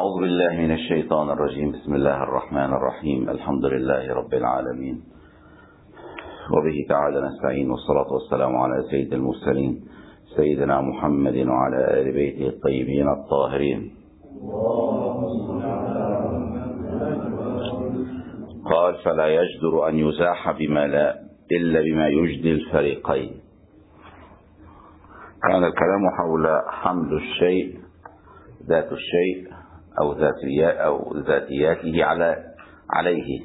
أعوذ بالله من الشيطان الرجيم. بسم الله الرحمن الرحيم. الحمد لله رب العالمين، وبه تعالى نستعين، والصلاة والسلام على سيد المرسلين سيدنا محمد وعلى آل بيته الطيبين الطاهرين. قال: فلا يجدر أن يزاح بما لا إلا بما يجدي الفريقين. كان الكلام حول حمل الشيء، ذات الشيء أو ذاتياته عليه،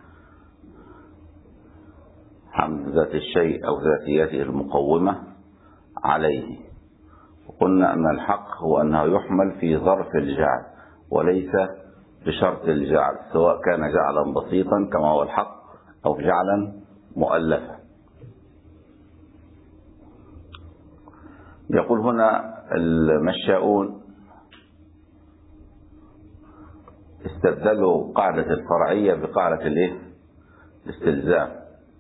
حمل ذات الشيء أو ذاتياته المقومة عليه. وقلنا أن الحق هو أنه يحمل في ظرف الجعل وليس بشرط الجعل، سواء كان جعلا بسيطا كما هو الحق أو جعلا مؤلفا. يقول هنا المشاؤون استبدلوا قاعدة الفرعية بقاعدة الاستلزام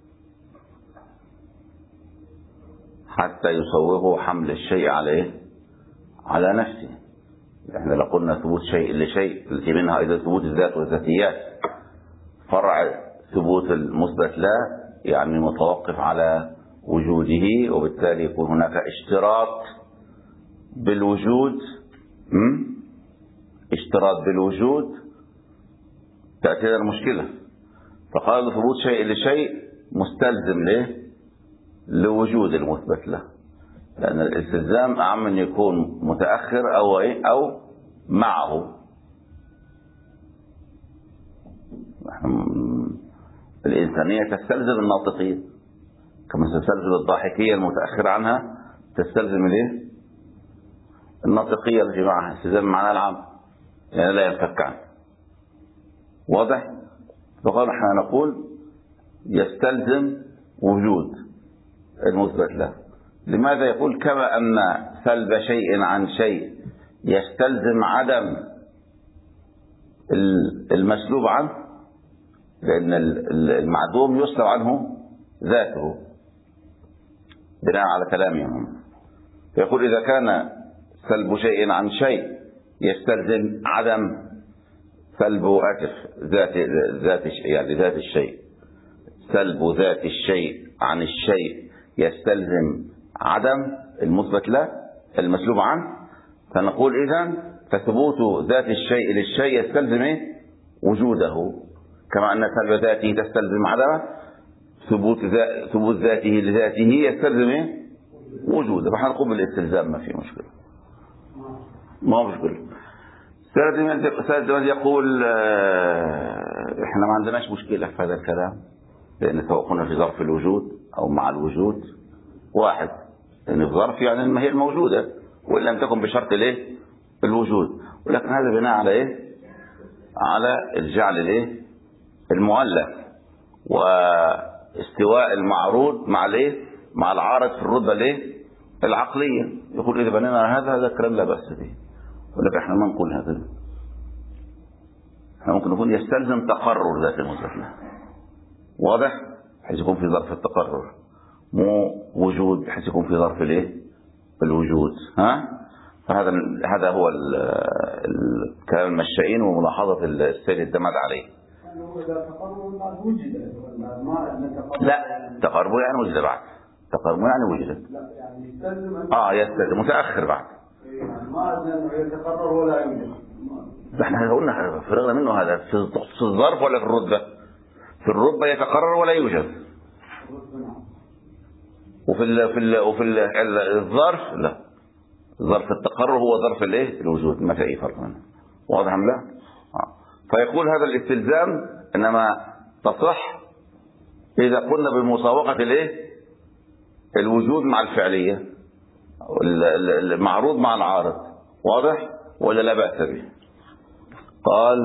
حتى يصوغوا حمل الشيء على نفسه. احنا لو قلنا ثبوت شيء لشيء التي منها ايضا ثبوت الذات والذاتيات، فرع ثبوت المثبت لا يعني متوقف على وجوده، وبالتالي يكون هناك اشتراط بالوجود تأتي المشكلة. فقالوا ثبوت شيء لشيء مستلزم لوجود المثبت له، لأن الاستلزام أعم من يكون متأخر أو معه. الإنسانية تستلزم الناطقين كما تستلزم الضاحكية المتأخرة عنها تستلزم الناطقية التي معها استلزام معناها العام، يعني لا ينفك عنه. واضح؟ فقال احنا نقول يستلزم وجود المثبت له. لماذا؟ يقول كما أن سلب شيء عن شيء يستلزم عدم المسلوب عنه، لأن المعدوم يسلب عنه ذاته بناء على كلامهم. فيقول إذا كان سلب شيء عن شيء يستلزم عدم سلب ذات الشيء، سلب ذات الشيء عن الشيء يستلزم عدم المثبت له المسلوب عنه. فنقول إذن فثبوت ذات الشيء للشيء يستلزم وجوده، كما أن سلب ذاته تستلزم عدمه، ثبوت ذاته لذاته يستلزم وجوده. فنحن نقول بالاستلزام، ما في مشكلة، ما هو مشكلة. سيد يقول احنا ما عندناش مشكلة في هذا الكلام، لأن سواء كنا في ظرف الوجود أو مع الوجود واحد، لأن الظرف يعني ما هي الموجودة وإن لم تكن بشرط الوجود. ولكن هذا بناء على الجعل المؤلف واستواء المعروض مع العارض في الرتبة العقلية. يقول إذا بنينا هذا الكلام لا بأس به، ولكن احنا ما نقول هذا. احنا ممكن نقول يستلزم تقرر ذات المثبت له، واضح، بحيث يكون في ظرف التقرر، مو وجود بحيث يكون في ظرف الوجود. فهذا هو كلام المشائين وملاحظة السيد الدمد عليه. لا، تقرب يعني وجد بعد، تقرب يعني وجد، يستلزم متأخر بعد، يتقرر ولا يوجد. احنا قلنا فرغنا منه هذا في الظرف ولا في الرتبة؟ في الرتبة يتقرر ولا يوجد، وفي الظرف لا، ظرف التقرر هو ظرف الوجود، ما في اي فرق منه. واضح ام لا؟ فيقول هذا الاستلزام انما تصح اذا قلنا بمساوقة الوجود مع الفعلية، المعروض مع العارض. واضح ولا لا بأس به؟ قال: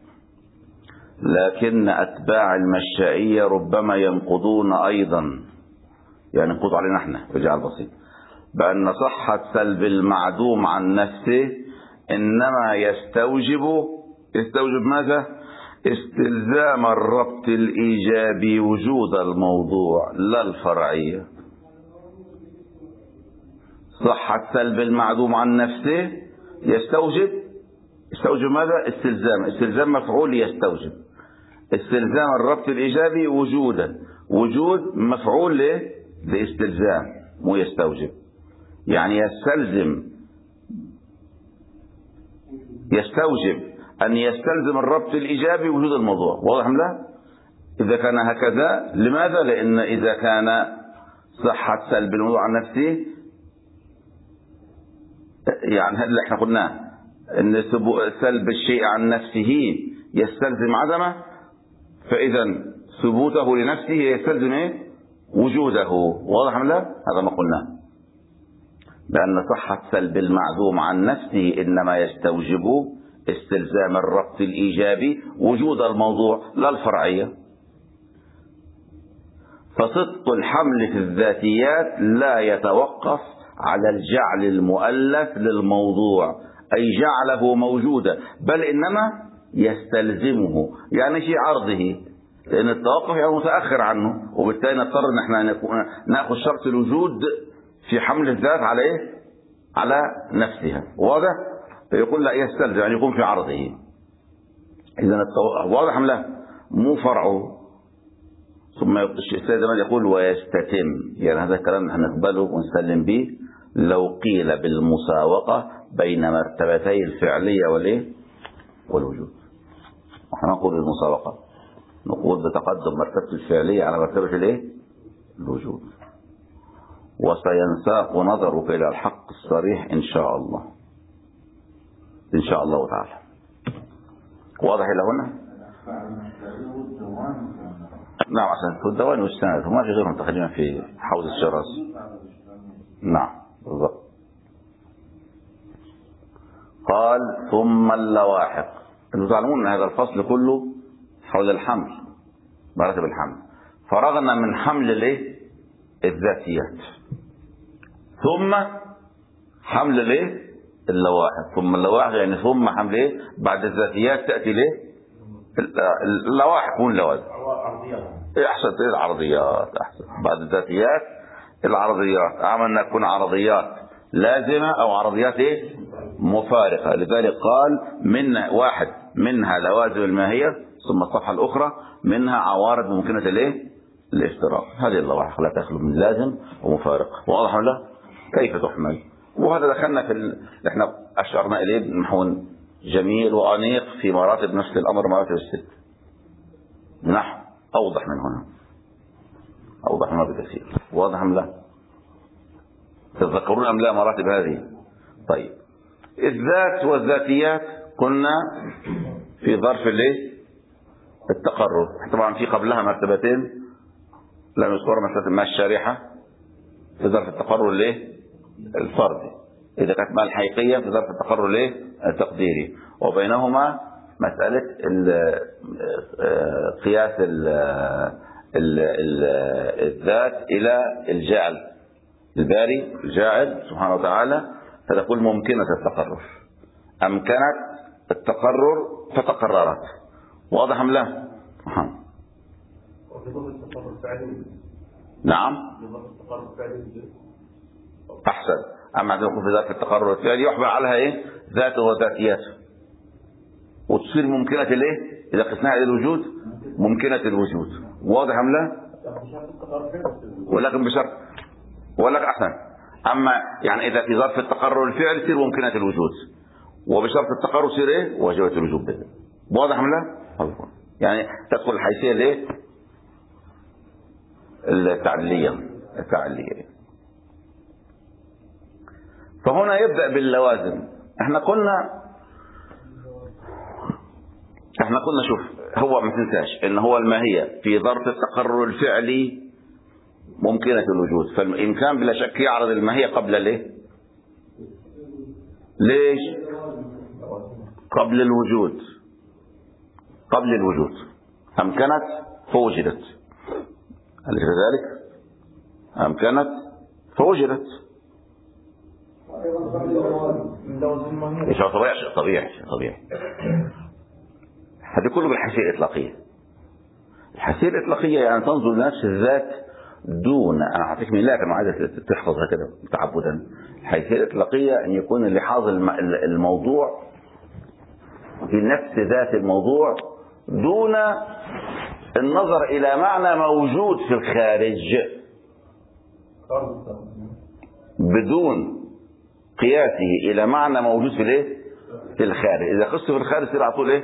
لكن أتباع المشائية ربما ينقضون أيضا، يعني ينقضوا علينا احنا رجال بسيط، بأن صحة سلب المعدوم عن نفسه إنما يستوجب ماذا؟ استلزام الربط الإيجابي وجود الموضوع لا الفرعية. صحة سلب المعدوم عن نفسه يستوجب يستوجب ماذا؟ استلزام. استلزام مفعول يستوجب. استلزام الربط الإيجابي وجودا. وجود مفعول لاستلزام مو يستوجب. يعني يستوجب أن يستلزم الربط الإيجابي وجود الموضوع. واضح أم لا؟ إذا كان هكذا. لماذا؟ لأن إذا كان صحة سلب الموضوع عن نفسه، يعني هذا اللي احنا قلناه، أن سلب الشيء عن نفسه يستلزم عدمه، فإذا ثبوته لنفسه يستلزم وجوده. واضح أم لا؟ هذا ما قلناه، لأن صحة سلب المعدوم عن نفسه إنما يستوجب استلزام الربط الإيجابي وجود الموضوع لا الفرعية. فصدق الحمل في الذاتيات لا يتوقف على الجعل المؤلف للموضوع، أي جعله موجودا، بل إنما يستلزمه، يعني في عرضه، لأن التوقف يعني متأخر عنه، وبالتالي نضطر ان احنا نأخذ شرط الوجود في حمل الذات على ايه؟ على نفسها. واضح؟ فيقول لا يستلزم يعني يكون في عرضه. إذا واضح أم لا؟ مو فرعه. ثم السيد مالك يقول ويستتم، يعني هذا الكلام نحن نقبله ونسلم به لو قيل بالمساوقة بين مرتبتي الفعلية والوجود. نحن نقول بالمساوقة، نقول بتقدم مرتبة الفعلية على مرتبة الوجود. وسينساق نظرك إلى الحق الصريح إن شاء الله، إن شاء الله تعالى. واضح إلى هنا؟ نعم، عشان في الدواني والسند وما في غيرهم تقريبا في حوض الشرس. نعم بالضبط. قال ثم اللواحق. انتم تعلمون ان هذا الفصل كله حول الحمل، مراتب الحمل. فرغنا من حمل الذاتيات، ثم حمل اللواحق. ثم اللواحق يعني ثم حمل بعد الذاتيات تأتي اللواحق واللوازم. احسن العرضيات، احسن بعد الذاتيات العرضيات. عملنا تكون عرضيات لازمة او عرضيات مفارقة. لذلك قال منها لوازم الماهية، ثم الصفحة الاخرى منها عوارض ممكنة الافتراق. هذه اللواحق لا تخلو من لازم ومفارق. واضح ولا؟ كيف تحمل؟ وهذا دخلنا في احنا اشرنا اليه نحو جميل وانيق في مراتب نفس الامر، مراتب الست. نحو اوضح من هنا، اوضح منها بكثير. واضح ام لا؟ تتذكرون ام لا مراتب هذه؟ طيب، الذات والذاتيات قلنا في ظرف التقرر. طبعا في قبلها مرتبتين لم يذكر، مرتبة ما الشارحة في ظرف التقرر الفردي، إذا كانت ما الحقيقية في ظرف التقرر التقديري، وبينهما مسألة قياس الذات إلى الجعل، الباري الجاعل سبحانه وتعالى، فتقول ممكنة التقرر، أمكنت التقرر فتقررت. واضح أم لا؟ نعم أحسن. أما عندما يكون في ذات التقرر الفعلي يحمل عليها ذاته وذاتياته، وتصير ممكنة إذا قسناها إلى الوجود ممكنة الوجود. واضح أم لا؟ ولكن بشرط، ولكن أحسن. أما يعني إذا في ظرف التقرر الفعلي تصير ممكنة الوجود، وبشرط التقرر تصير واجبة الوجود. واضح أم لا؟ يعني تدخل الحيثية التعليلية. فهنا يبدأ باللوازم. احنا قلنا شوف، هو ما تنساش ان هو الماهية في ظرف التقرر الفعلي ممكنة الوجود، فالإمكان بلا شك يعرض الماهية قبل ليش؟ قبل الوجود. أمكنت فوجدت، أليس كذلك؟ أمكنت فوجدت. طبيعي. هذه كله بالحيثية الإطلاقية. الحيثية الإطلاقية يعني تنظر لنفس الذات دون، أنا أعطيك من لكن عايزة تحفظها كده تعبدا. الحيثية الإطلاقية أن يكون اللحاظ الموضوع في نفس ذات الموضوع دون النظر إلى معنى موجود في الخارج، بدون قياسه إلى معنى موجود في الايه؟ في الخارج. إذا قصته في الخارج يصير على طول ايه؟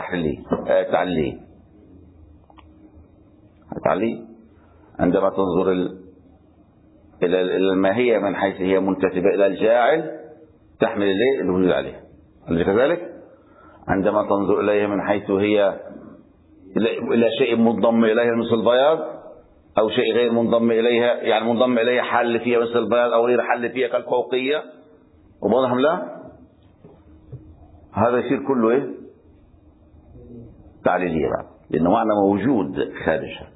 تعليل. عندما تنظر إلى الماهية من حيث هي منتسبة إلى الجاعل تحمل الايه؟ الوجود عليها. أليس كذلك؟ عندما تنظر إليها من حيث هي إلى شيء منضم إليها مثل البياض، أو شيء غير منضم إليها، يعني منضم إليها حل فيها مثل البياض أو غير حل فيها كالفوقية، وواضح لا؟ هذا يصير كله ايه؟ تعليلية بعد، لأنه معنى موجود خارجها.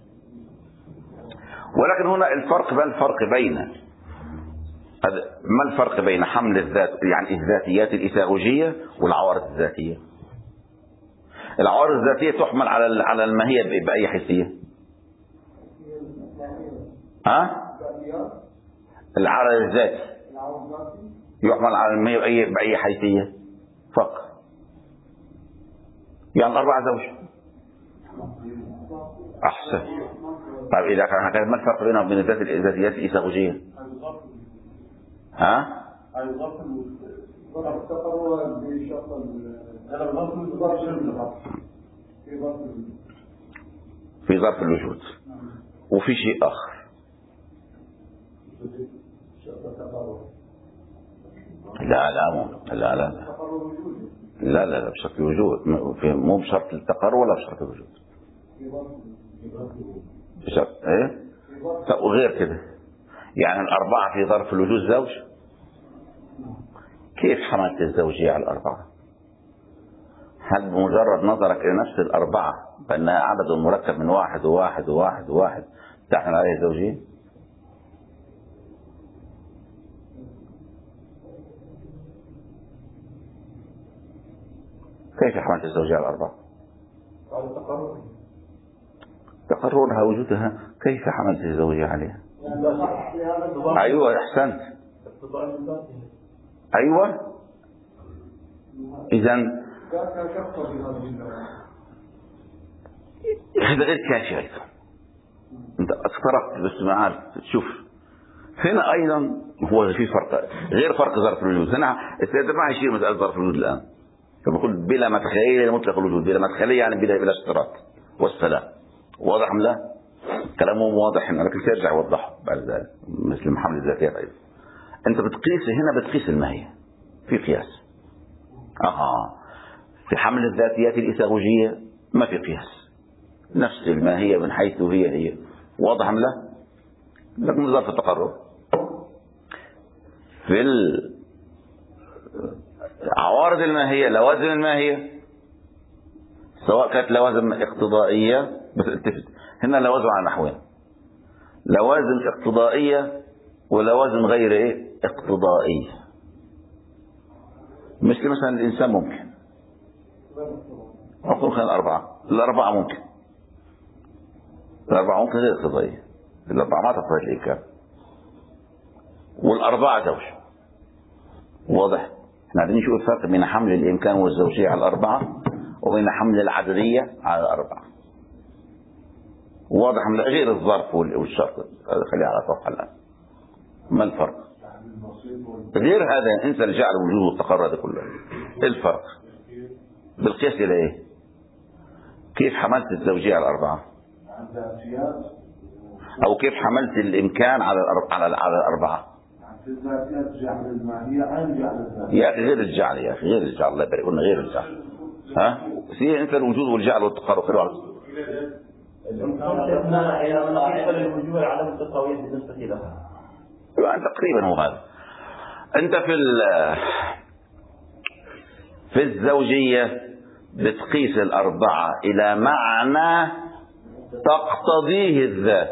ولكن هنا ما الفرق بين حمل الذات، يعني الذاتيات الإيثاغوجية والعوارض الذاتية؟ العوارض الذاتية تحمل على الماهية بأي حيثية؟ العرض الذاتي يحمل على الماهية بأي حيثية؟ فقط. يعني 4 زوج. أحسن. طيب إذا كان هكذا ما الفرق بينهم وبين الذاتيات الإيثاغوجية؟ في ظرف الوجود. وفي شيء آخر لا بشرط الوجود، مو بشرط التقرر ولا بشرط الوجود، بشرط ايه؟ وغير كده. يعني 4 في ظرف الوجود زوج. كيف حملت الزوجية على 4؟ هل بمجرد نظرك إلى نفس 4 بأنها عدد مركب من 1 وواحد وواحد وواحد تحمل عليه الزوجية؟ كيف حملت الزوجية على 4؟ تقررها وجودها، كيف حملت الزوجية عليها؟ أيوة أحسنت. أيوة. إذن هذا غير كافي أيضا. أنت اقتربت بس ما عارف تشوف. هنا أيضا هو في فرق غير فرق ظرف الوجود. هنا السيادة ما يشير مسألة ظرف الوجود الآن، فبقول بلا مدخلية مطلق الوجود. بلا مدخلية يعني بلا اشتراط والسلام. واضح أم لا؟ كلامه واضح، لكن سيرجع يوضحه بعد ذلك مثل محمل الذاتيات أيضا. أنت بتقيس الماهية في قياس. في حمل الذاتيات الإيثاغوجية ما في قياس، نفس الماهية من حيث هي. واضح أم لا؟ لكن ظرف التقرب. في عوارض الماهية، لوازم الماهية، سواء كانت لوازم اقتضائية، بس التفت هنا لوازم على نحوين: لوازم اقتضائية ولوازم غير اقتضائية. مثلا الإنسان ممكن أقول خلال 4 ممكن. 4 ممكن غير اقتضائية. 4 ما تقتضي الإمكان. 4 زوج. واضح؟ احنا عايزين نشوف الفرق بين حمل الإمكان والزوجية على 4 وبين حمل العددية على 4. واضح من غير الظرف والشرط. هذا خليه على صفحة الآن. ما الفرق؟ غير هذا انسى اللي جعل وجوده والتقرر هذا كله. ايه الفرق؟ بالقياس الى ايه؟ كيف حملت الزوجية على 4؟ او كيف حملت الامكان على 4؟ يا اخي غير الجعل، يا اخي غير الجعل، الله يبارك لنا، غير الجعل. انت الوجود والجعل والتقرر خلوا الوجود على التقوية بالنسبة لها. تقريبا هو هذا. انت في الزوجية بتقيس 4 الى معنى تقتضيه الذات.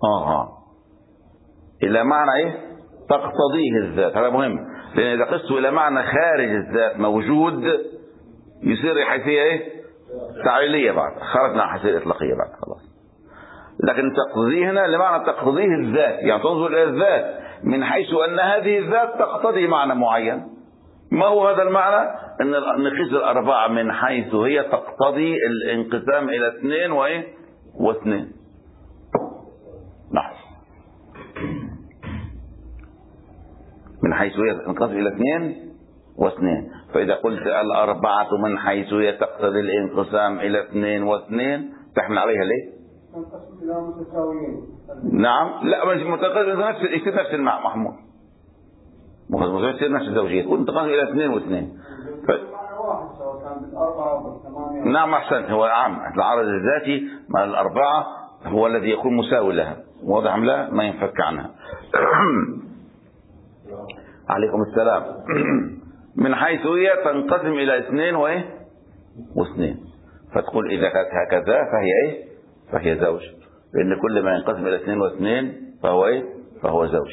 الى معنى تقتضيه الذات. هذا مهم، لان اذا قسته الى معنى خارج الذات موجود يصير حيثية تعليلية بعد، خرجنا عن حيثية اطلاقية بعد خلاص. لكن تقتضيه هنا لمعنى تقتضيه الذات، يعني تنظر الى الذات من حيث ان هذه الذات تقتضي معنى معين، ما هو هذا المعنى؟ أن نقيس الأربعة من حيث هي تقتضي الانقسام إلى 2 و2. نعم، من حيث هي تنقسم إلى 2 و2. فإذا قلت الأربعة من حيث هي تقتضي الانقسام إلى 2 و2 تحمل عليها ليه؟ تنقسم إلى متساويين. نعم، لا مش متقسم، نفس المعنى محمود، يصير نفس الزوجية، تكون تقسم إلى 2 و2. معنى واحد سواء كان بالأربعة أو بالثمانية. نعم أحسنت، هو عام. العرض الذاتي مع الأربعة هو الذي يكون مساوي لها، واضح أم لا؟ ما ينفك عنها. عليكم السلام. من حيث هي تنقسم إلى 2 و2، فتقول إذا كانت هكذا فهي فهي زوج، لأن كل ما ينقسم إلى 2 و2 فهو فهو زوج.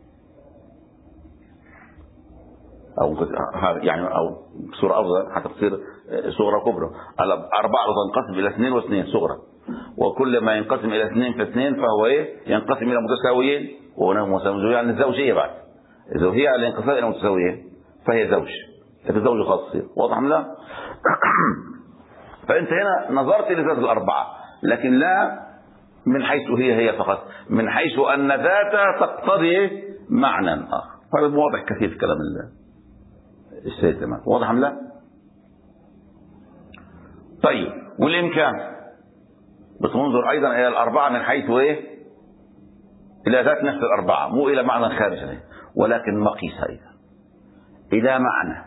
أو يعني أو بصورة أفضل حتى تصير صغرى كبرى. الأربعة تنقسم إلى 2 و2 صغرى، وكل ما ينقسم إلى 2 في 2 فهو ينقسم إلى متساويين، وهنا متساويين يعني الزوجية بعد الزوجية على الانقسام إلى متساويين فهي زوج، لكن زوج خاص تصير، واضح أم لا؟ فأنت هنا نظرت لذات الأربعة، لكن لا من حيث هي فقط، من حيث أن ذاتها تقتضي معنى آخر. هذا واضح كثير في كلام السيد تمام، واضح أم لا؟ طيب، والإمكان بتنظر أيضا إلى الأربعة من حيث إلى ذات نفس الأربعة، مو إلى معنى خارج عنه، ولكن مقيس أيضا إلى معنى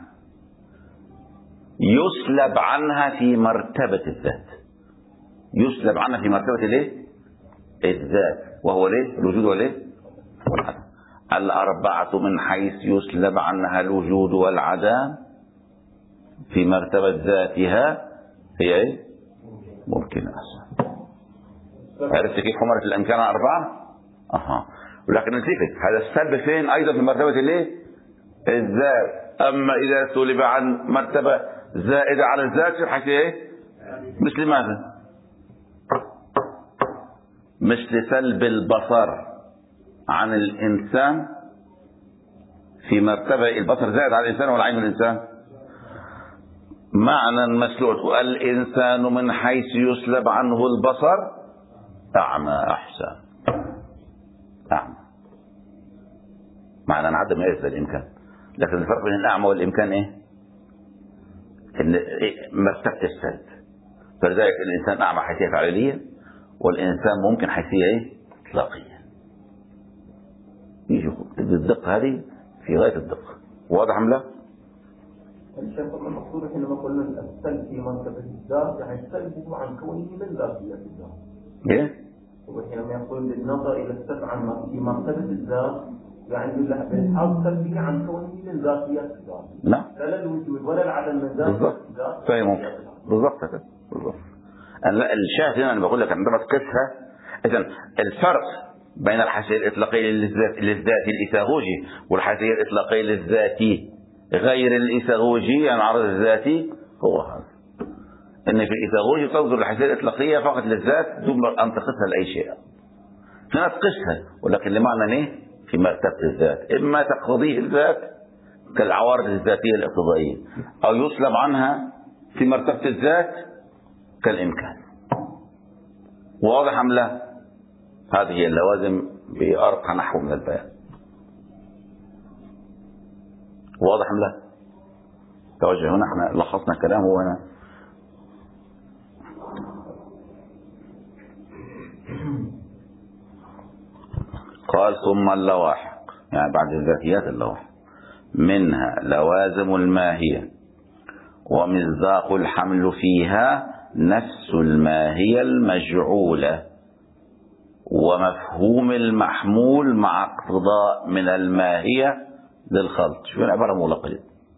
يسلب عنها في مرتبة الذات، يسلب عنها في مرتبة الذات، وهو الوجود والعدم. الأربعة من حيث يسلب عنها الوجود والعدم في مرتبة ذاتها هي ممكنة. عرفت كيف حمرة الأمكان أربعة؟ ولكن نتيجة هذا السلب فين؟ أيضا في مرتبة الذات. أما إذا سلب عن مرتبة زائدة على الذات في حيث مثل ماذا؟ مثل سلب البصر عن الإنسان في مرتبة البصر زائد على الإنسان ولا عين الإنسان؟ معنى مسلوط. الإنسان من حيث يسلب عنه البصر أعمى. أحسن، أعمى معنى عدم يعرف الإمكان. لكن الفرق بين الأعمى والإمكان إن مرتبة السلب. فلذلك الإنسان أعمى حيثية فعلية، والإنسان ممكن حيثية إطلاقية. الدقة هذه في غاية الدقة، واضح أم لا؟ الشيخ المقصود حينما قلنا السلب في مرتبة الذات يعني السلب عن كونه من ذاتية الذات. وحينما يقول بالنظر إلى السلب عن في مرتبة الذات يعني بالحاصل سلبية عن كونه من ذاتية الذات. لا، لا الوجود ولا العدم من ذات الذات. فاهم بالضبط كده بالضبط. الشاهد هنا أنا بقول لك عندما تقيسها، إذن الفرق بين الحيثية الإطلاقية للذات الإيثاغوجي والحيثية الإطلاقية للذاتي غير الإيثاغوجي يعني العرض الذاتي هو هذا، إن في الإيثاغوجي تنظر الحيثية الإطلاقية فقط للذات دون أن تقيسها لأي شيء. هنا تقيسها ولكن لمعنى في مرتبة الذات، إما تقتضيه الذات كالعوارض الذاتية الاقتضائية، أو يسلب عنها في مرتبة الذات كالإمكان. واضح أم لا؟ هذه اللوازم بأرقى نحو من البيان. واضح أم لا؟ توجه هنا احنا لخصنا كلامه هنا. قال ثم اللواحق يعني بعد الذاتيات اللواحق منها لوازم الماهية ومصداق الحمل فيها نفس الماهية المجعولة ومفهوم المحمول مع اقتضاء من الماهية للخلط. شوف العبارة مغلقة.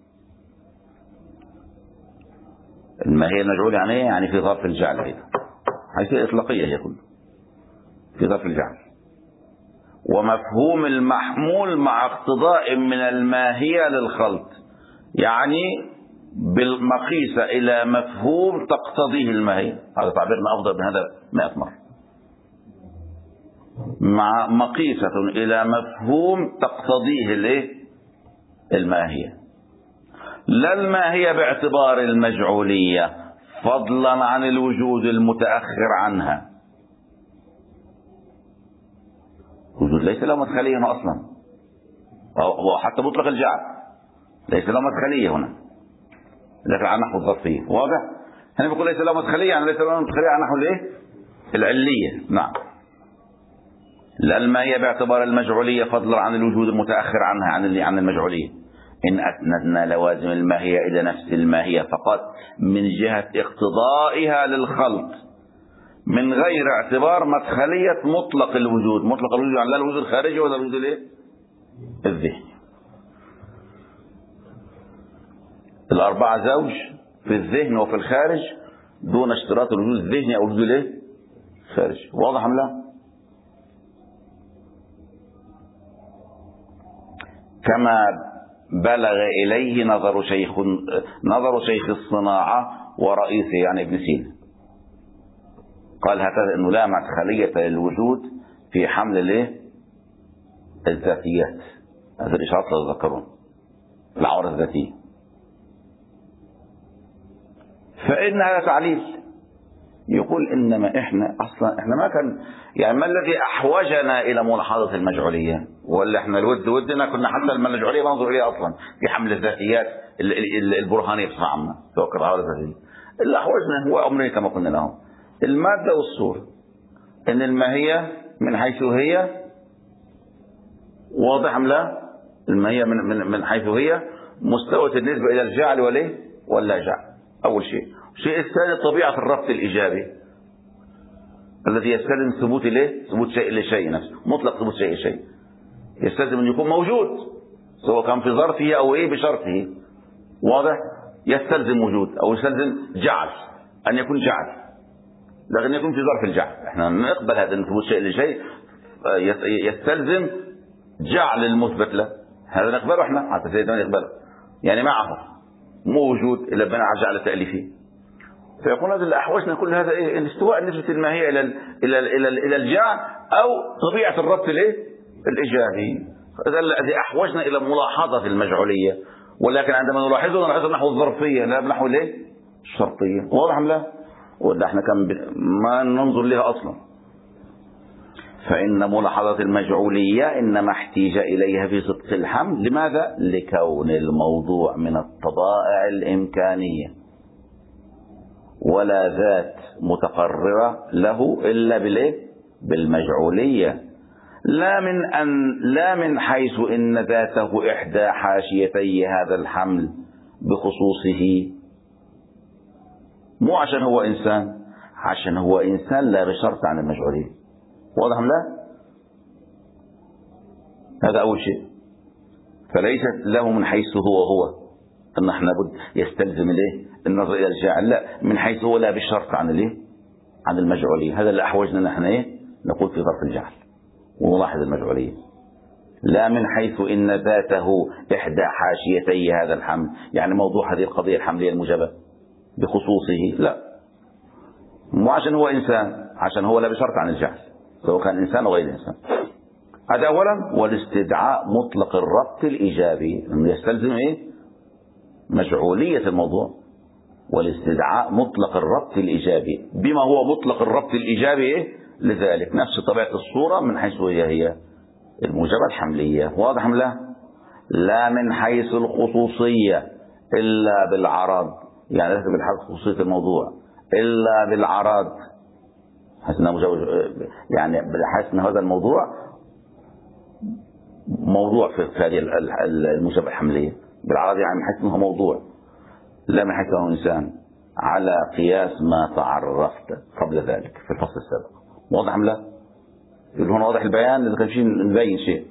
الماهية المجعولة يعني في ظرف الجعل أيضا، حيث إطلاقية هي كله في ظرف الجعل. ومفهوم المحمول مع اقتضاء من الماهية للخلط يعني بالمقيسة إلى مفهوم تقتضيه الماهية. هذا تعبيرنا أفضل من هذا 100 مرة. مع مقيسة إلى مفهوم تقتضيه الماهية. لا الماهية باعتبار المجعولية فضلا عن الوجود المتأخر عنها. وجود ليس له مدخلية هنا أصلا، وحتى مطلق الجعل ليس له مدخلية هنا، لكن على نحو الظرفية. واضح؟ هنا بيقول ليس له مدخلية، يعني ليس له مدخلية على نحو الايه؟ العلية. نعم. لا الماهية باعتبار المجعولية فضلا عن الوجود المتأخر عنها عن المجعولية، إن أسندنا لوازم الماهية إلى نفس الماهية فقط من جهة اقتضائها للخلق من غير اعتبار مدخلية مطلق الوجود. مطلق الوجود يعني لا الوجود الخارجي ولا الوجود الايه؟ الذهني. الأربعة زوج في الذهن وفي الخارج دون اشتراط الوجود الذهني أو الوجود الايه؟ الخارجي. واضح أم لا؟ كما بلغ إليه نظر شيخ الصناعة ورئيسه يعني ابن سينا. قال هكذا انه لا مدخلية للوجود في حمل الايه؟ الذاتيات. هذه الاشارات لو تذكرون العوارض الذاتية. فإن هذا تعليل يقول انما احنا اصلا احنا ما كان يعني ما الذي احوجنا الى ملاحظة المجعولية؟ ولا احنا ودنا كنا حتى المجعولية ننظر اليها اصلا في حمل الذاتيات البرهانية بصفة عامة توقف العوارض الذاتية. اللي احوجنا هو امرين كما قلنا لهم، المادة والصورة. ان الماهية من حيث هي واضح ام لا؟ الماهية من حيث هي مستوى النسبة الى الجعل وليه ولا جعل. اول شيء. الشيء الثاني طبيعة الربط الايجابي الذي يستلزم ثبوت الايه؟ ثبوت شيء لشيء نفسه، مطلق ثبوت شيء لشيء. يستلزم ان يكون موجود سواء كان في ظرفه او ايه بشرطه. واضح؟ يستلزم وجود او يستلزم جعل، ان يكون جعل، لكن يكون في ظرف الجعل. احنا نقبل هذا ان ثبوت شيء لشيء يستلزم جعل المثبت له، هذا نقبله احنا حتى سيدنا يقبله، يعني معه مو وجود الا بناء على جعل التأليفي. فيقول هذا اللي احوجنا كل هذا ايه؟ ان استواء نسبة الماهية الى الجعل او طبيعة الربط الايه؟ الايجابي. هذا الذي احوجنا الى ملاحظة المجعولية، ولكن عندما نلاحظه نلاحظه نحو الظرفية لا نحو الايه؟ الشرطية. واضح ام لا؟ وده احنا كان ما ننظر لها اصلا. فإن ملاحظة المجعولية إنما احتيج إليها في صدق الحمل. لماذا؟ لكون الموضوع من الطبائع الإمكانية ولا ذات متقررة له إلا بالمجعولية، لا من حيث إن ذاته إحدى حاشيتي هذا الحمل بخصوصه، مو عشان هو إنسان، عشان هو إنسان لا بشرط عن المجعولية. واضح ام لا؟ هذا اول شيء. فليست له من حيث هو ان احنا بد يستلزم الايه؟ النظر الى الجاعل، لا من حيث هو لا بالشرط عن الايه؟ عن المجعوليه. هذا اللي احوجنا ان احنا ايه؟ نقول في ظرف الجعل ونلاحظ المجعوليه. لا من حيث ان ذاته احدى حاشيتي هذا الحمل، يعني موضوع هذه القضيه الحمليه الموجبه بخصوصه، لا مو عشان هو انسان، عشان هو لا بشرط عن الجعل سواء كان إنسان أو غير إنسان. هذا أولا. والاستدعاء مطلق الربط الإيجابي إنه يستلزم إيه؟ مجعولية الموضوع. والاستدعاء مطلق الربط الإيجابي بما هو مطلق الربط الإيجابي إيه؟ لذلك نفس طبيعة الصورة من حيث هي الموجبة الحملية. واضح أم لا؟ لا من حيث الخصوصية إلا بالعرض، يعني ليس بالحق خصوصية الموضوع إلا بالعرض، يعني بحيث ان هذا الموضوع موضوع في هذه المشابهة الحملية بالعرض، يعني من حيث انه موضوع لا من حيث انه انسان، على قياس ما تعرفت قبل ذلك في الفصل السابق. واضح ام لا؟ يقول هنا واضح البيان اذا كان شيء نبين شيء.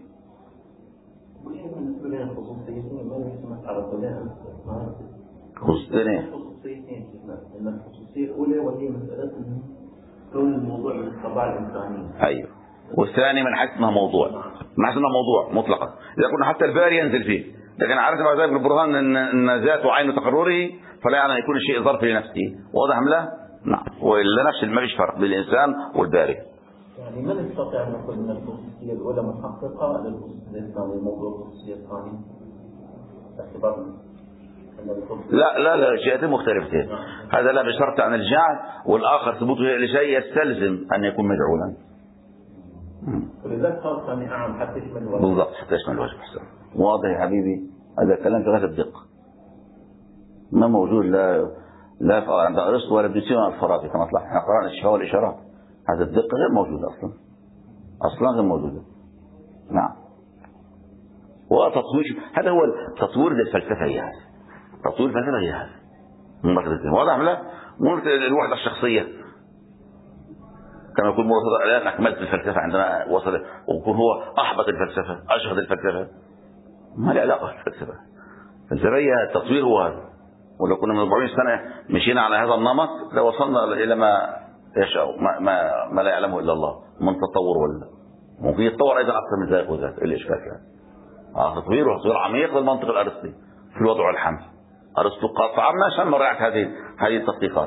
خصوصيتين. الخصوصية الأولى وهي مسألة كون الموضوع من الطبيعة الإنسانية. أيوه. والثاني من حيث انه موضوع، من حيث انه موضوع مطلقا، اذا كنا حتى الباري ينزل فيه، لكن عرفنا بعد ذلك بالبرهان ان ذاته عين تقرره فلا يعني ان يكون الشيء ظرف لنفسه. واضح ام لا؟ نعم. والا نفس ما فيش فرق بين الانسان والباري. يعني من يستطيع ان يقول ان الخصوصيه الاولى محققه للخصوصيه الثانيه، موضوع الخصوصيه الثانيه باعتبار لا شيئين مختلفتين. هذا لا بشرط عن الجعل، والآخر ثبوته لشيء يستلزم أن يكون مجعولا. ولذلك صار سامعا عام حتى يشمل الوجه. بالضبط حتى يشمل الوجه. واضح يا حبيبي؟ هذا الكلام في غاية الدقة، ما موجود لا عند أرسطو ولا ابن سينا ولا الفارابي كما طلع. احنا قرأنا الشفاء والإشارات، هذا الدقة غير موجودة أصلا غير موجودة. نعم. وتطوير، هذا هو تطوير للفلسفة، هي هذا تطوير الفلسفة، هي هذا واضح لا؟ مو الوحدة الشخصية كما يكون مرتضى الآن أكملت الفلسفة عندما وصل، ويكون هو أحبط الفلسفة أشهد الفلسفة. ما له علاقة بالفلسفة. الفلسفة هي التطوير هو هذا. ولو كنا من 40 سنة مشينا على هذا النمط لوصلنا إلى ما يشاء ما لا يعلمه إلا الله من تطور، ولا ممكن يتطور أيضا أكثر من ذلك وذاك. إيه الإشكال يعني؟ تطوير عميق للمنطق الأرسطي في الوضع والحمل. أرسطو قاطع ما شم رأيك هذه التطبيقات.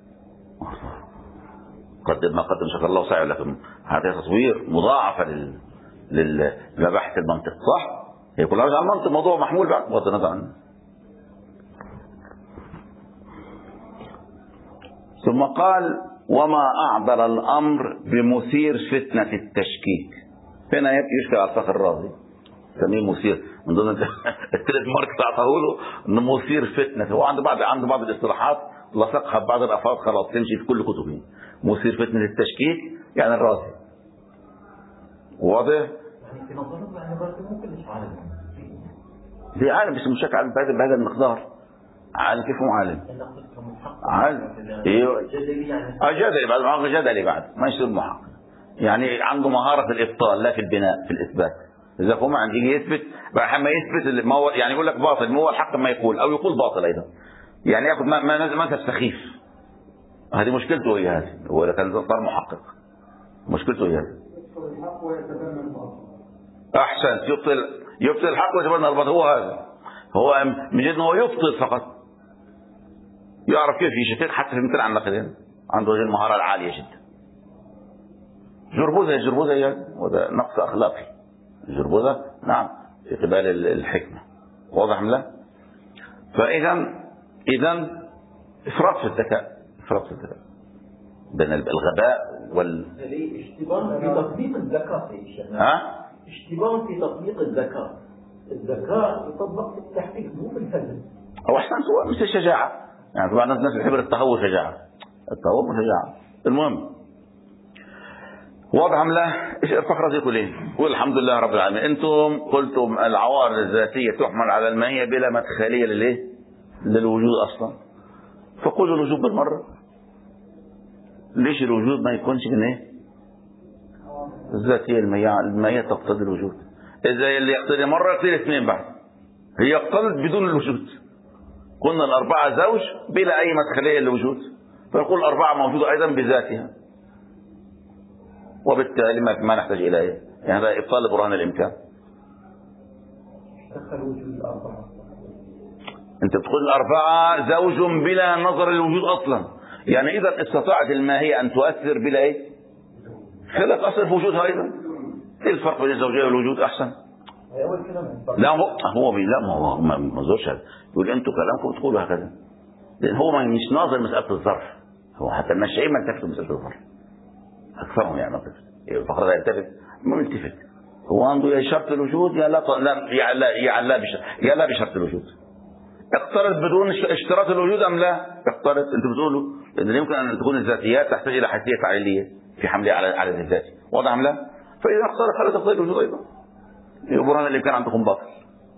قدم ما قدم شكر الله سعيه، لكن هذا تطوير مضاعفة لمباحث المنطق. صح؟ هي كلها على المنطق، موضوع محمول بعد بغض النظر عنه. ثم قال: وما أعبر الأمر بمثير فتنة التشكيك. هنا يشكل على الفخر الرازي سميه مثير، من ضمن الثلاث مارك تعطاه له انه مثير فتنة. هو عنده بعض الاصطلاحات لصقها ببعض الأفراد خلاص تمشي في كل كتبه. مثير فتنة التشكيك يعني الرازي. واضح؟ يعني في نظرنا يعني الرازي مو كلش عالم، في عالم بس مش عالم بهذا المقدار. عالم كيف مو عالم؟ عالم ايوه جدلي بعد، معه جدلي بعد ما يصير محقق. يعني عنده مهارة في الإبطال لا في البناء، في الإثبات. إذا هو ما عنده يثبت ما يثبت ما هو، يعني يقول لك باطل ما هو الحق ما يقول، أو يقول باطل أيضا، يعني ياخذ ما تستخيف. هذه مشكلته هي هذه. هو كان صار محقق مشكلته هي هذه. أحسن يبطل الحق ويتبنى الباطل. هو هذا هو مجرد أنه يبطل فقط، يعرف كيف يشتت حتى في مثل عن نقدين. عنده هذه المهارة العالية جدا. جربوزة يعني، وهذا نقص أخلاقي. جربوزة نعم في قبال الحكمة. واضح لا؟ فإذا إفراط في الذكاء بين الغباء اشتباه في تطبيق الذكاء. اشتباه في تطبيق الذكاء يطبق في التحقيق مو في الفلسفة. أو أحسن هو مثل الشجاعة، يعني طبعا الناس تحب التهور شجاعة، التهور شجاعة. المهم واضح لا؟ ايش الفقرة دي كلها؟ قول الحمد لله رب العالمين. انتم قلتم العوارض الذاتية تحمل على الماهية بلا مدخلية للوجود اصلا، فقولوا الوجود بالمرة. ليش الوجود ما يكونش من الذاتية؟ الماهية تقتضي الوجود. اذا اللي يقتضي مرة يقتضي اثنين بعد، هي يقتضي بدون الوجود. قلنا الأربعة زوج بلا أي مدخلية للوجود، فنقول الأربعة موجودة أيضا بذاتها، وبالتالي ما نحتاج إلى إيه؟ يعني هذا إبطال برهان الإمكان. أنت بتقول الأربعة زوج بلا نظر للوجود أصلا، يعني إذا استطاعت الماهية أن تؤثر بلا إيه؟ خلق أصل في وجودها أيضا. إيه الفرق بين الزوجية والوجود؟ أحسن لا هو ما زورش هذا. يقول أنتم كلامكم تقولوا هكذا، لأن هو مش ناظر مسألة الظرف. هو حتى الناشئين ما التفتوا مسألة الظرف أكثرهم، يعني الفقرة لا يلتفت ما ملتفت. هو عنده يا شرط الوجود يا لا بشرط الوجود. اقترض بدون اشتراط الوجود أم لا؟ اقترض. أنتم بتقولوا لأن يمكن أن تكون الذاتيات تحتاج إلى حيثية تعليلية في حملها على الذات. واضح أم لا؟ فإذا اقترض فلا تقتضي الوجود أيضا. برهان الإمكان عندكم باطل،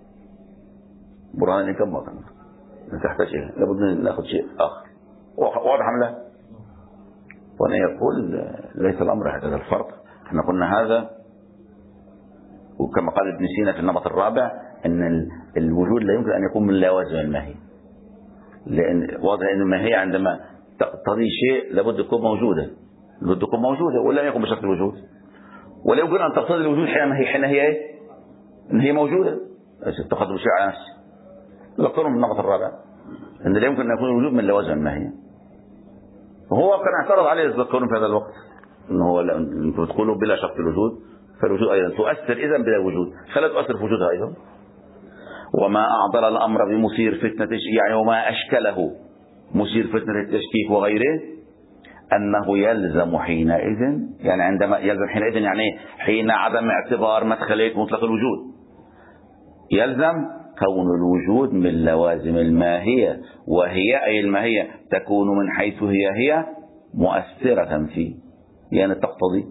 برهان الإمكان باطل، لا تحتاج إليه، لابد ناخذ شيء آخر. واضح أم لا؟ وأنا يقول ليس الأمر هكذا الفرق. احنا قلنا هذا، وكما قال ابن سينا في النمط الرابع أن الوجود لا يمكن أن يكون من لوازم الماهية، لأن واضح أن الماهية عندما تقتضي شيء لابد تكون موجودة، ولا يكون بشكل الوجود، ولا يمكن أن تقتضي الوجود حين هي إيه؟ إن هي موجودة. تقدم شيء على نفسه. ذكرهم في النمط الرابع أن لا يمكن أن يكون الوجود من لوازم الماهية. وهو كان اعترض عليه الذكرون في هذا الوقت، أنه هو أنتم تقولوا بلا شرط الوجود، فالوجود أيضا تؤثر إذا بلا وجود، فلا تؤثر في وجودها أيضا. وما أعضل الأمر بمثير فتنة، يعني وما أشكله مثير فتنة التشكيك وغيره، أنه يلزم حينئذ، يعني عندما يلزم حينئذ يعني حين عدم اعتبار مدخلية مطلق الوجود، يلزم كون الوجود من لوازم الماهية، وهي أي الماهية تكون من حيث هي مؤثرة فيه، يعني تقتضي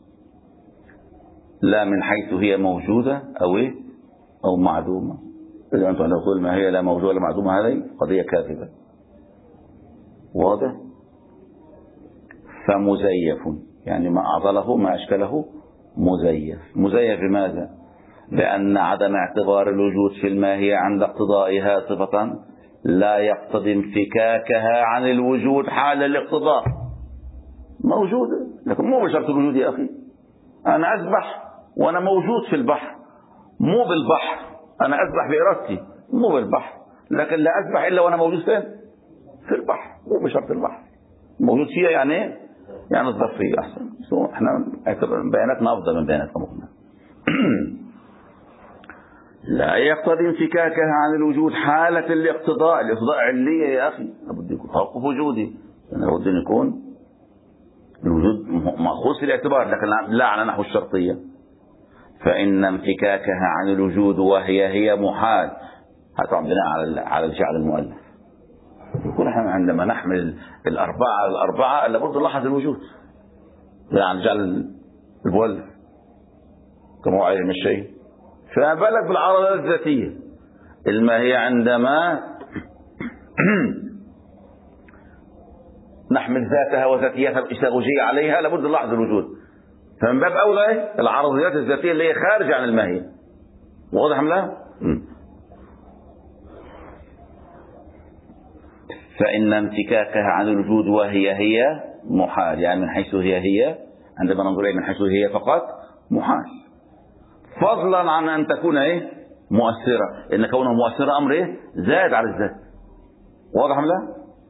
لا من حيث هي موجودة أو معدومة. إذا أنتم تقول الماهية لا موجودة ولا معدومة، هذه قضية كاذبة. واضح؟ فمزيف، يعني ما أعضله ما أشكله مزيف. مزيف بماذا؟ لأن عدم اعتبار الوجود في الماهية عند اقتضائها صفة لا يقتضي انفكاكها عن الوجود حال الاقتضاء. موجودة لكن مو بشرط الوجود يا أخي. أنا أسبح وأنا موجود في البحر، مو بالبحر. أنا أسبح بإرادتي مو بالبحر، لكن لا أسبح إلا وأنا موجود فين؟ في البحر، مو بشرط البحر. موجود فيها يعني الظرفية أحسن. احنا بياناتنا أفضل من بياناتكم. لا يقتضي انفكاكها عن الوجود حالة الاقتضاء. الاقتضاء علية يا أخي، لابد يكون توقف وجودي، لابد أن يكون الوجود مأخوذ في الاعتبار، لكن لا على نحو الشرطية. فإن انفكاكها عن الوجود وهي محال، هذا بناء على الجعل المؤلف. يكون احنا عندما نحمل الأربعة لابد نلاحظ الوجود بناء على الجعل المؤلف كما هو علم الشيء. فما بالك بالعرضات الذاتية الماهية عندما نحمل ذاتها وذاتيتها الزوجية عليها لابد نلاحظ الوجود. فمن باب أولى العرضيات الذاتية اللي هي خارجة عن الماهية. واضح أم لا؟ فإن انفكاكها عن الوجود وهي محال، يعني من حيث هي عندما ننظر إليه من حيث هي فقط محال، فضلا عن أن تكون مؤثرة. إن كونها مؤثرة أمر زاد على الذات. واضح أم لا؟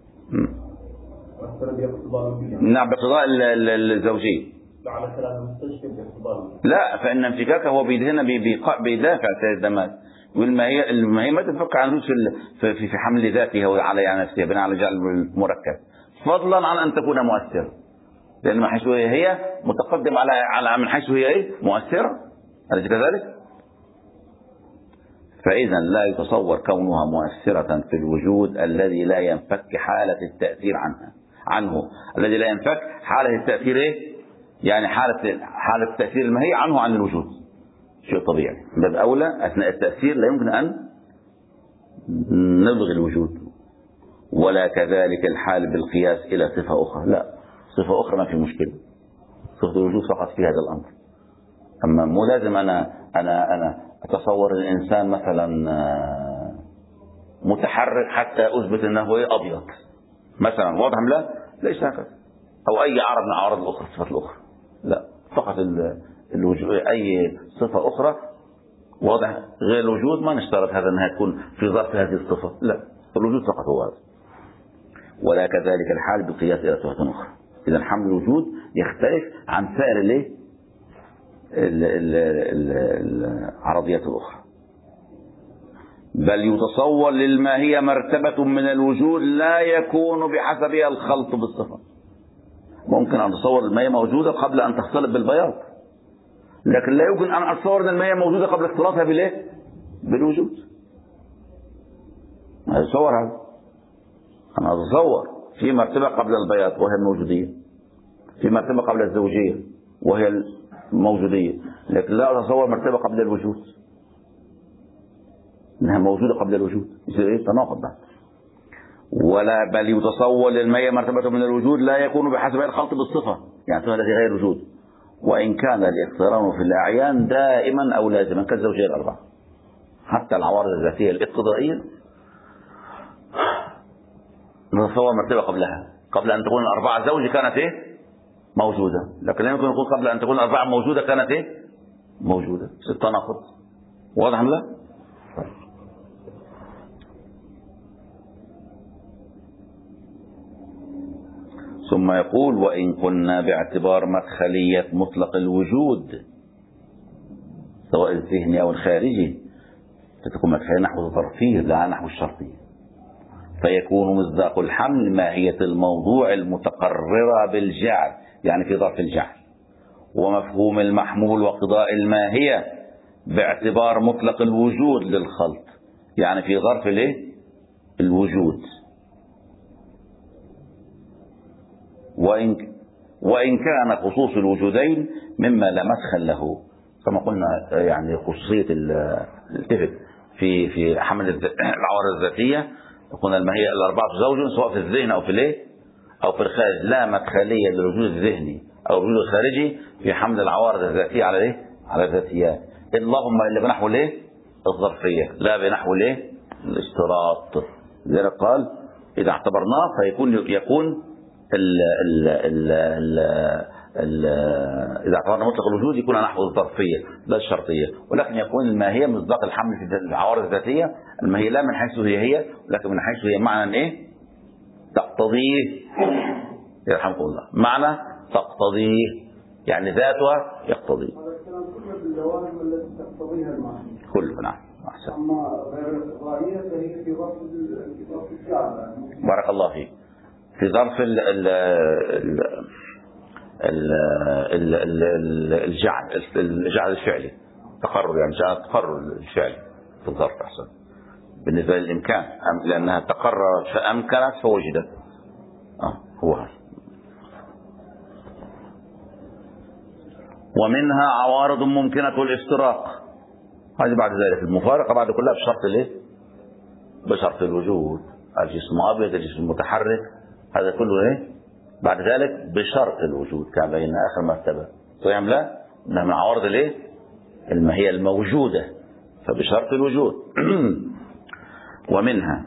نعم، باقتضاء الزوجية. على كلام المستشفى باقتضاء. لا، فإن انفكاكه هو هنا بيدافع سيد الدمات. والماهية ما تنفك عن في حمل ذاتها على نفسها بناء على جعل المركب، فضلا عن أن تكون مؤثرة. لأن من حيث هي متقدم على من حيث هي مؤثرة، أليس كذلك؟ فإذا لا يتصور كونها مؤثرة في الوجود الذي لا ينفك حالة التأثير عنه، الذي لا ينفك حالة التأثير يعني حالة التأثير الماهية عنه عن الوجود. شيء طبيعي. باب أولى أثناء التأثير لا يمكن أن نلغي الوجود، ولا كذلك الحال بالقياس إلى صفة أخرى. لا، صفة أخرى ما في مشكلة، صفة الوجود فقط في هذا الأمر. أما مو لازم أنا أتصور الإنسان مثلا متحرك حتى أثبت أنه أبيض مثلا. واضح أم لا؟ ليس هكذا. أو أي عرض من أعراض الأخرى، الصفات الأخرى. لا، فقط الوجود. أي صفة أخرى واضح غير الوجود ما نشترط هذا أنها تكون في ظرف هذه الصفة. لا، الوجود فقط هو هذا. ولا كذلك الحال بالقياس إلى صفة أخرى. إذا حمل الوجود يختلف عن سائر العرضيات الأخرى. بل يتصور للماهية مرتبة من الوجود لا يكون بحسبها الخلط بالصفة. ممكن أن أتصور الماهية موجودة قبل أن تختلط بالبياض، لكن لا يمكن أن أتصور أن الماهية موجودة قبل اختلاطها بالوجود. ما أتصور هذا. أنا أتصور في مرتبة قبل البياض وهي الموجودية، في مرتبة قبل الزوجية وهي الموجودية، لكن لا أتصور مرتبة قبل الوجود إنها موجودة قبل الوجود. يصير تناقض ده. ولا بل يتصور للماهية مرتبة من الوجود لا يكون بحسب الخلط بالصفة، يعني الصفة التي غير الوجود، وإن كان الاقتران في الأعيان دائما أو لازما كالزوجية الأربعة. حتى العوارض الذاتية الاقتضائية نتصور مرتبة قبلها، قبل أن تكون الأربعة زوجة كانت موجودة، لكن لا يمكن أن نقول قبل أن تكون الأربعة موجودة كانت موجودة. تناقض. واضح أم لا؟ ثم يقول: وإن قلنا باعتبار مدخلية مطلق الوجود سواء الذهني أو الخارجي، فتكون مدخلية نحو الظرفية لا نحو الشرطية. فيكون مصداق الحمل ماهية الموضوع المتقررة بالجعل، يعني في ظرف الجعل، ومفهوم المحمول واقتضاء الماهية باعتبار مطلق الوجود للخلط، يعني في ظرف الوجود. وإن كان خصوص الوجودين مما لا مدخل له، كما قلنا يعني خصوصية التفت في حمل العوارض الذاتية تكون الماهية الأربعة زوج، سواء في الذهن أو أو في الخارج، لا مدخلية للوجود الذهني أو الوجود الخارجي في حمل العوارض الذاتية على الذاتيات، اللهم إلا بنحو الظرفية لا بنحو الاشتراط. لذلك قال إذا اعتبرناه يكون إذا اعتبرنا مطلق الوجود يكون نحو الظرفية لا الشرطية، ولكن يكون الماهية مصداق الحمل في العوارض الذاتية. الماهية لا من حيث هي ولكن من حيث هي معنى تقتضيه، يرحمكم الله، معنى تقتضيه يعني ذاتها يقتضي. هذا الكلام كله باللوازم التي تقتضيها المعنى كله. نعم أحسن. أما غير الاقتضائية فهي في ظرف الجعل. بارك الله فيك. في ظرف الجعل الفعلي، تقرر، يعني جعل التقرر الفعلي في الظرف أحسن بالنسبة للإمكان، لأنها تقررت فأمكنت فوجدت. هو هذا. ومنها عوارض ممكنة الافتراق، هذه بعد ذلك المفارقة بعد كلها بشرط الوجود. الجسم أبيض، الجسم متحرك، هذا كله بعد ذلك بشرط الوجود، كان بين آخر مرتبة صحيح لا؟ إنها من عوارض الماهية الموجودة، فبشرط الوجود. ومنها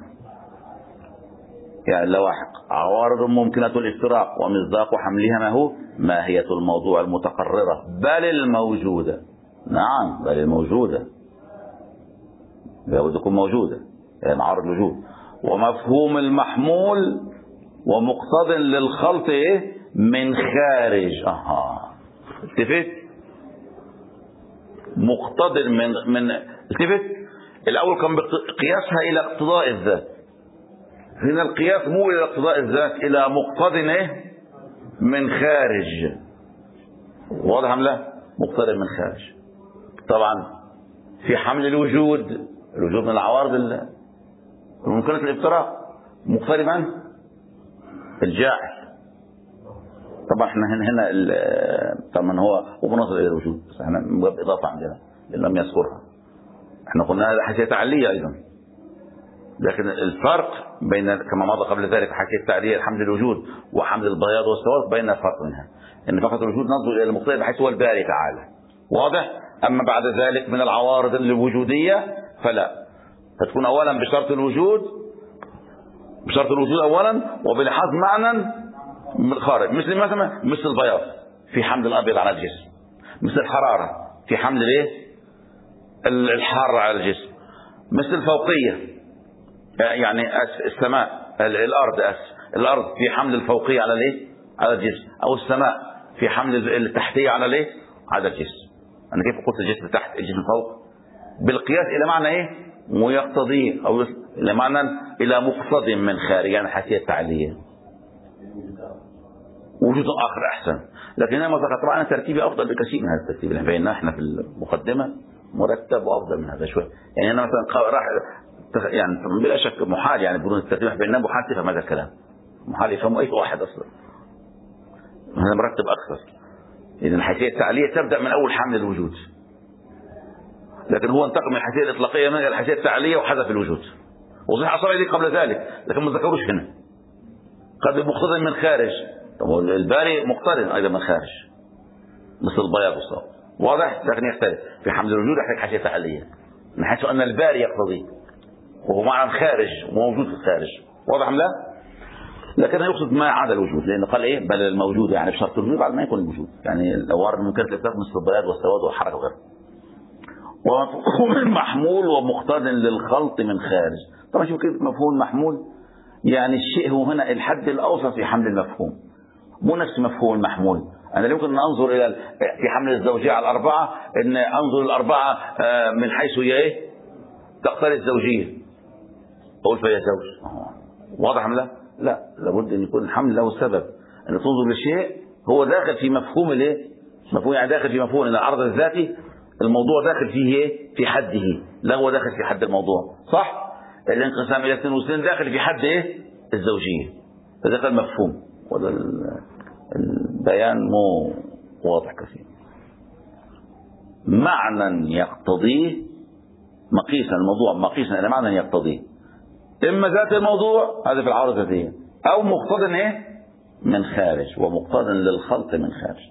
يعني لواحق عوارض ممكنة الافتراق ومصداق حملها ما هو ماهية الموضوع المتقررة بل الموجودة. نعم بل الموجودة، لابد تكون موجودة، يعني عارض الوجود. ومفهوم المحمول ومقتض للخلط من خارج. التفت مقتض من التفت الأول كان قياسها إلى اقتضاء الذات، هنا القياس مو إلى اقتضاء الذات، إلى مقتض من خارج. واضح أم لا؟ مقتض من خارج. طبعا في حمل الوجود من العوارض الممكنة الافتراق مقتض من الجاعل. طبعا احنا هنا طبعا هو مناظر الى الوجود، بس احنا مجرد اضافه عندنا لم يذكرها. احنا قلنا هذا حاشيه تعليليه ايضا، لكن الفرق بين كما مضى قبل ذلك حاشيه التعليل حمل الوجود وحمل البياض والسواد بين فرق منها، ان فقط الوجود ننظر الى المقتضى بحيث هو الباري تعالى، واضح. اما بعد ذلك من العوارض الوجوديه فلا، فتكون اولا بشرط الوجود اولا وبلحاظ معنى من الخارج، مثل البياض في حمل الابيض على الجسم، مثل الحراره في حمل الحار على الجسم، مثل الفوقيه يعني السماء الارض في حمل الفوقيه على الجسم، او السماء في حمل التحتيه على الجسم. انا كيف قلت الجسم تحت الجسم فوق بالقياس الى معنى ويقتضي، او الى معنى الى مقتض من خارج، يعني حاشيه التعليل وجود اخر احسن. لكن انا طبعا ترتيبي افضل بكثير من هذا الترتيب اللي بيناه احنا في المقدمه، مرتب وافضل من هذا شوي. يعني انا مثلا راح يعني بلا شك محال، يعني بدون الترتيب بيننا محال تفهم هذا الكلام، محال يفهمه اي واحد اصلا، هذا مرتب اكثر. اذا الحاشيه التعليليه تبدا من اول حمل الوجود، لكن هو انتقل من الحاشيه الاطلاقيه من الحاشيه التعليليه وحذف الوجود، وصح اصلا لي قبل ذلك لكن ما ذكروش هنا. قد مقتضى من خارج، طب الباري مقترن ايضا من خارج مثل البياض والصواب، واضح. لكن يختلف في حمل الوجود يحتاج حاشيه تعليليه من حيث ان الباري يقتضي وهو معنى خارج وموجود في الخارج، واضح ام لا؟ لكن يقصد ما عدا الوجود، لانه قال بل الموجود يعني بشرط الوجود بعد ما يكون الوجود، يعني العوارض ممكن الافتراق مثل البياض والسواد والحركه وغيره. ومفهوم المحمول ومقتض للخلط من خارج. طبعا شوف كيف مفهوم المحمول، يعني الشيء هو هنا الحد الاوسط في حمل المفهوم، مو نفس مفهوم المحمول. انا يمكن ان انظر الى في حمل الزوجيه على الاربعه، ان انظر الاربعه من حيث هي تقتضي الزوجية، أقول فهي زوج. واضح أم لا؟ لا، لابد أن يكون الحمل له سبب، أن تنظر لشيء هو داخل في مفهوم الايه؟ مفهوم يعني داخل في مفهوم ان العرض الذاتي الموضوع داخل فيه ايه؟ في حده، لا هو داخل في حد الموضوع، صح؟ الانقسام الى 2 داخل في حد ايه؟ الزوجيه. فده كان مفهوم، وده البيان مو واضح كثير. معنى يقتضيه مقيسا، الموضوع مقيسا الى معنى يقتضيه، اما ذات الموضوع هذا في العارض الذاتيه، او مقتضى ايه؟ من خارج، ومقتضى للخلق من خارج.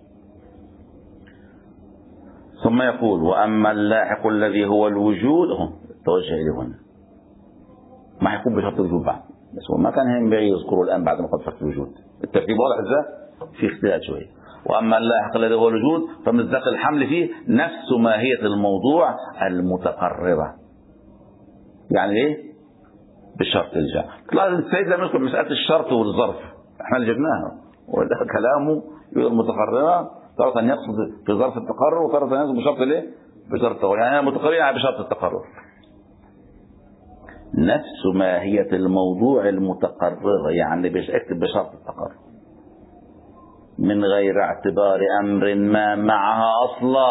ثم يقول واما اللاحق الذي هو الوجود، توجه اليه هنا، ما حيكون بشرط الوجود بعد، بس هو ما كان ينبغي يذكره الان بعد ما قد فقد الوجود. الترتيب واضح ازاي؟ في اختلاف شويه. واما اللاحق الذي هو الوجود فمصداق الحمل فيه نفس ماهيه الموضوع المتقرره. يعني ايه؟ بشرط الجمع. طلع السيد لم يذكر مساله الشرط والظرف، احنا اللي جبناها، وده كلامه المتقرره تارة يقصد في ظرف التقرر، وتارة يقصد بشرط الايه؟ بشرط التقرر، يعني متقرر يعني بشرط التقرر. نفس ماهية الموضوع المتقرر، يعني اكتب بشرط التقرر من غير اعتبار امر ما معها اصلا.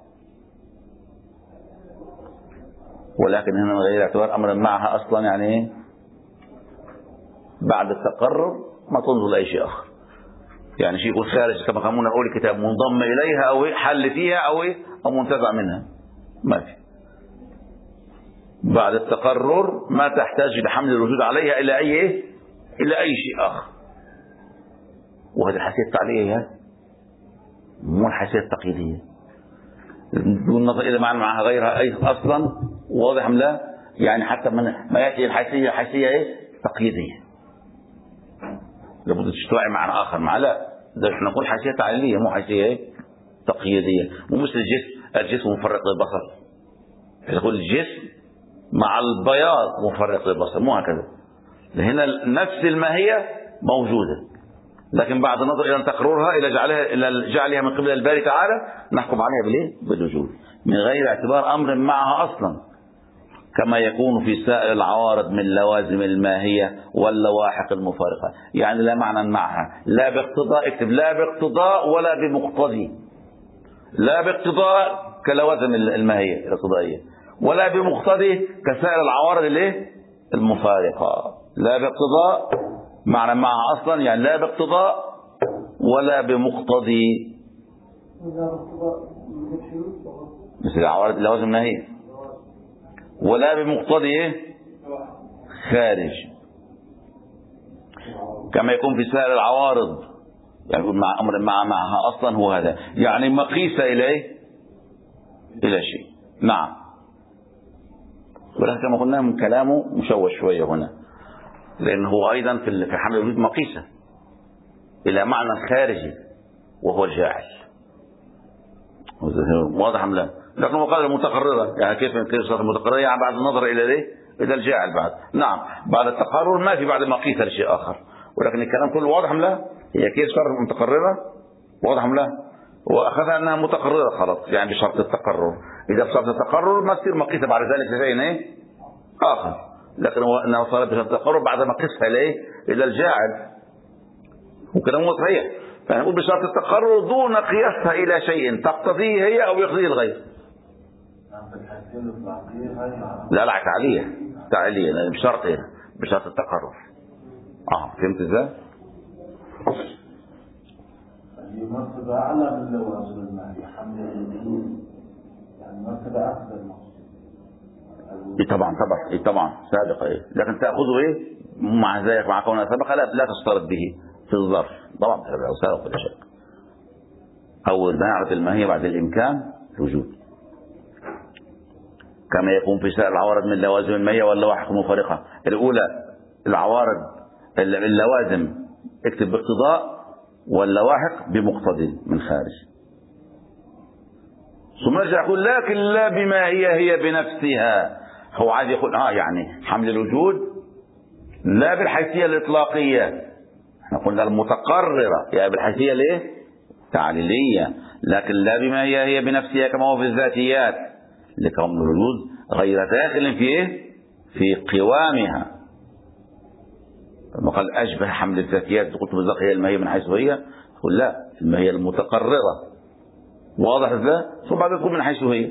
ولكن هنا من غير اعتبار امر معها اصلا يعني ايه؟ بعد التقرر ما تنظر لاي شيء اخر. يعني شيء يكون خارج كما قامونا نقول الكتاب منضم اليها او حل فيها او منتزع منها، ما في. بعد التقرر ما تحتاج لحمل الوجود عليها الى اي شيء اخر. وهذه الحيثية التعليلية مو الحيثية التقييدية، دون نظر الى معنى معها غيرها اي اصلا. واضح ام لا؟ يعني حتى من ما ياتي الحيثية ايه؟ تقييدية، لابد تشترع معنى اخر مع لا، ده احنا نقول حيثية تعليلية مو حيثية ايه؟ تقييدية. مو مثل الجسم مفرق للبصر، يقول الجسم مع البياض مفرق للبصر، مو هكذا. هنا نفس الماهية موجودة، لكن بعد النظر الى تقررها الى جعلها من قبل الباري تعالى نحكم عليها بالايه؟ بالوجود من غير اعتبار امر معها اصلا، كما يكون في سائر العوارض من لوازم الماهية واللواحق المفارقة. يعني لا معنى معها، لا باقتضاء، اكتب لا باقتضاء ولا بمقتضي، لا باقتضاء كلوازم الماهية الاقتضائية، ولا بمقتضي كسائر العوارض الايه؟ المفارقة. لا باقتضاء معنى معها اصلا، يعني لا باقتضاء ولا بمقتضي، مثل العوارض اللوازم الماهية، ولا بمقتضي ايه؟ خارج، كما يكون في سائر العوارض، يعني مع امر معها اصلا هو هذا، يعني مقيس اليه الى شيء. نعم، ولكن كما قلنا من كلامه مشوش شويه هنا، لانه ايضا في حمل الوجود مقيسه الى معنى خارجي وهو الجاعل. واضح ام لا؟ لكنه قال المتقرره، يعني كيف صارت المتقرره؟ يعني بعد النظر الى ايه؟ الى الجاعل بعد. نعم، بعد التقرر ما في بعد مقيسه لشيء اخر، ولكن الكلام كله واضح ام لا؟ هي كيف صارت متقرره؟ واضح ام لا؟ واخذها انها متقرره خلاص، يعني بشرط التقرر. اذا صارت التقرر ما تصير مقيسه بعد ذلك لشيء ايه؟ اخر، لكن انها صارت بشرط التقرر بعد ما قيسها اليه الى الجاعل، وكلام هو صحيح. فنقول بشرط التقرر دون قياسها الى شيء تقتضيه هي او يقضيه الغير. لا تعلية لأن بشرط هنا بشرط التقرر. فهمت ازاي؟ المرتبة أعلى من اللوازم المالية، حمل الوجود يعني مرتبة أفضل. طبعا سابقة لكن تأخذه مع ذلك مع كونها سابقة لا تشترط به في الظرف، طبعا سابق ولا شك. أول ما يعرف الماهية بعد الإمكان الوجود، كما يكون في سائر العوارض من لوازم الماهية واللواحق المفارقة. الأولى العوارض اللوازم اكتب باقتضاء، واللواحق بمقتضى من خارج. ثم يرجع يقول لكن لا بما هي بنفسها. هو عايز يقول يعني حمل الوجود لا بالحيثية الإطلاقية، احنا قلنا المتقررة يعني بالحيثية الايه؟ تعليلية، لكن لا بما هي بنفسها كما هو في الذاتيات، لكون الوجود غير داخل في إيه؟ في قوامها. لما قال أشبه حمل الزكيات قلت بالزق هي الماهية من حيث هي، قل لا، الماهية المتقررة. واضح ازاي؟ ثم بعد يكون من حيث هي،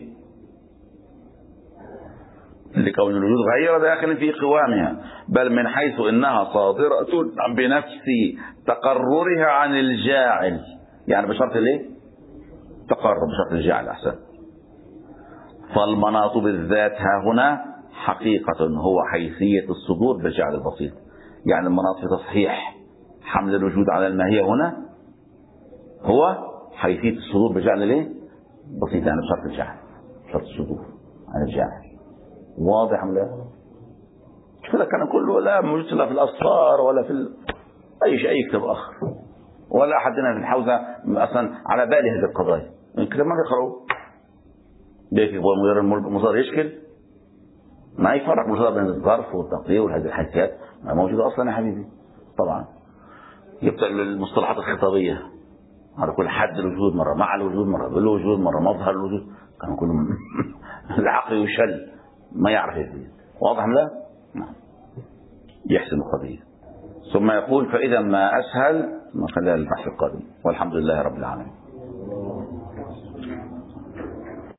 لكون الوجود غير داخل في قوامها، بل من حيث انها صادرة بنفس تقررها عن الجاعل، يعني بشرط الايه؟ تقرر بشرط الجاعل. احسن. فالمناط بالذات ها هنا حقيقة هو حيثية الصدور بالجعل البسيط، يعني المناط في تصحيح حمل الوجود على الماهية هنا هو حيثية الصدور بجعل الايه؟ بسيط، يعني بشرط الجعل، بشرط الصدور عن الجاعل. واضح ولا لا؟ كده كان كله لا موجود لا في الأسفار ولا في أي كتاب آخر، ولا أحدنا في الحوزة أصلا على باله هذه القضايا. الكتاب ما بيقرأوه، بيكتب غير المصدر يشكل ما يفرق مصدر بين الظرف والتقدير وهذه الحكايات موجودة أصلا يا حبيبي. طبعا يبدأ المصطلحات الخطابية على كل حد الوجود مرة، مع الوجود مرة، بالوجود مرة، مظهر الوجود، كان كله العقل يشل ما يعرف يزيد. واضح لا؟ نعم. يحسن القضية. ثم يقول فإذا ما أسهل ما خلال البحث القادم، والحمد لله رب العالمين.